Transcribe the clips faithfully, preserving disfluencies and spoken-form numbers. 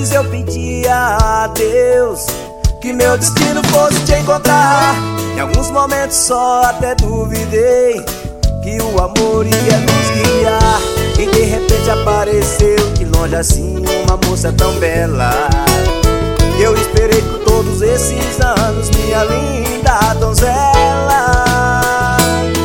noites eu pedia a Deus que meu destino fosse te encontrar. Em alguns momentos só até duvidei que o amor ia nos guiar. E de repente apareceu de longe assim uma moça tão bela. Eu esperei por todos esses anos, minha linda donzela.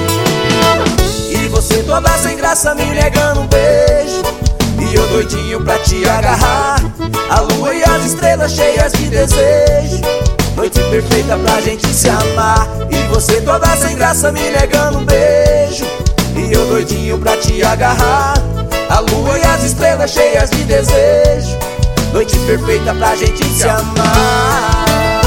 E você toda sem graça me negando um beijo, e eu doidinho pra te agarrar. A lua e as estrelas cheias de desejo, noite perfeita pra gente se amar. E você toda sem graça me negando um beijo, e eu doidinho pra te agarrar. A lua e as estrelas cheias de desejo, noite perfeita pra gente se amar.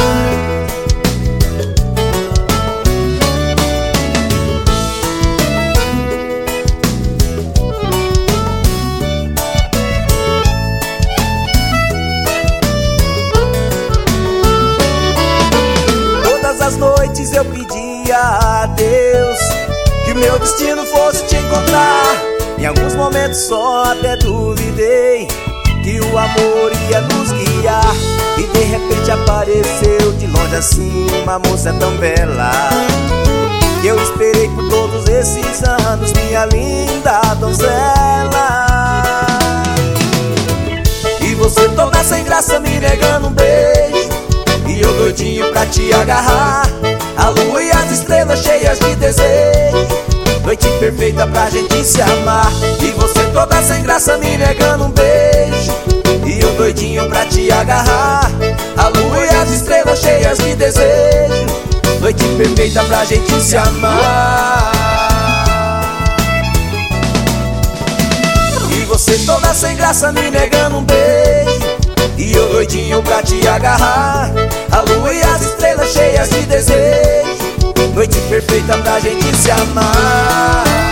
Todas as noites eu pedia a Deus que meu destino fosse te encontrar. Em alguns momentos só até duvidei que o amor ia nos guiar. E de repente apareceu de longe assim uma moça tão bela. Eu esperei por todos esses anos, minha linda donzela. E você toda sem graça me negando um beijo, e eu doidinho pra te agarrar. A lua e as estrelas cheias de desejo, noite perfeita pra gente se amar. E você toda sem graça me negando um beijo, e eu doidinho pra te agarrar. A lua e as estrelas cheias de desejo, noite perfeita pra gente se amar. E você toda sem graça me negando um beijo, e eu doidinho pra te agarrar. A lua e as estrelas cheias de desejo, noite perfeita pra gente se amar.